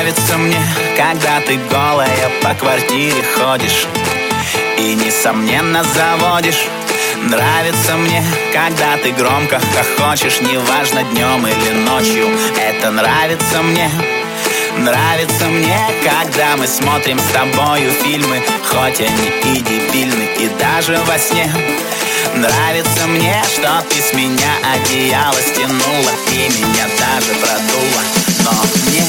Нравится мне, когда ты голая по квартире ходишь и, несомненно, заводишь. Нравится мне, когда ты громко хохочешь, неважно, днем или ночью. Это нравится мне. Нравится мне, когда мы смотрим с тобою фильмы, хоть они и дебильны, и даже во сне. Нравится мне, что ты с меня одеяло стянула и меня даже продула. Но мне...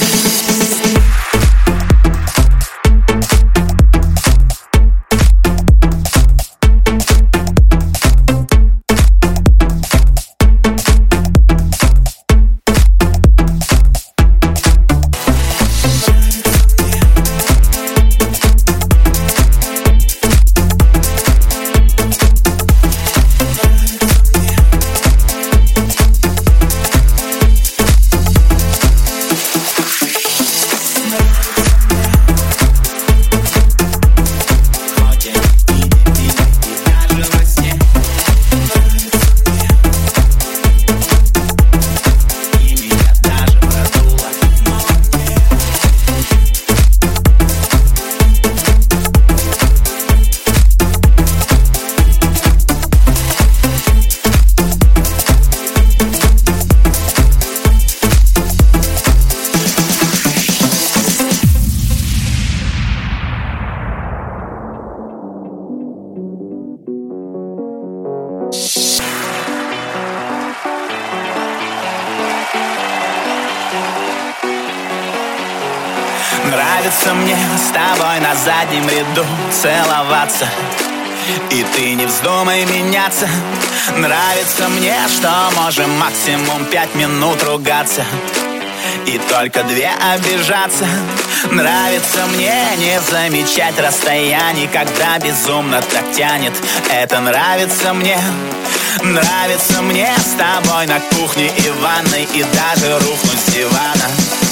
Нравится мне с тобой на заднем ряду целоваться, и ты не вздумай меняться. Нравится мне, что можем максимум 5 минут ругаться и только 2 обижаться. Нравится мне не замечать расстояний, когда безумно так тянет. Это нравится мне. Нравится мне с тобой на кухне и ванной, и даже рухнуть с дивана.